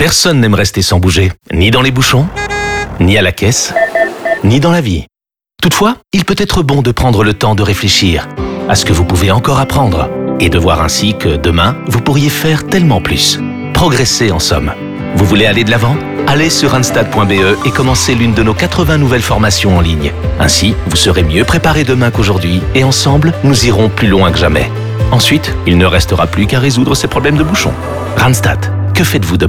Personne n'aime rester sans bouger, ni dans les bouchons, ni à la caisse, ni dans la vie. Toutefois, il peut être bon de prendre le temps de réfléchir à ce que vous pouvez encore apprendre et de voir ainsi que demain, vous pourriez faire tellement plus. Progresser en somme. Vous voulez aller de l'avant ? Allez sur randstad.be et commencez l'une de nos 80 nouvelles formations en ligne. Ainsi, vous serez mieux préparé demain qu'aujourd'hui et ensemble, nous irons plus loin que jamais. Ensuite, il ne restera plus qu'à résoudre ces problèmes de bouchons. Randstad, que faites-vous demain ?